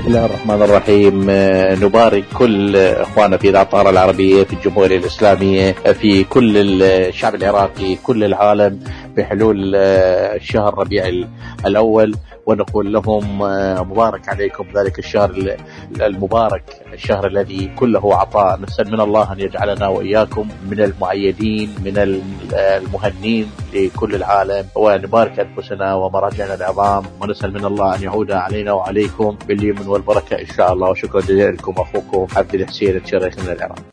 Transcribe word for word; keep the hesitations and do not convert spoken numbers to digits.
بسم الله الرحمن الرحيم. نبارك كل اخواننا في الأطار العربية في الجمهورية الإسلامية في كل الشعب العراقي كل العالم بحلول الشهر ربيع الأول، ونقول لهم مبارك عليكم ذلك الشهر المبارك، الشهر الذي كله عطاء. نسأل من الله أن يجعلنا وإياكم من المؤيدين من المهنين لكل العالم، ونبارك أنفسنا ومراجعنا العظام، ونسأل من الله أن يعود علينا وعليكم باليمن والبركة إن شاء الله. وشكرا جزيلا لكم أخوكم عبد الحسين الشريخ من العراق.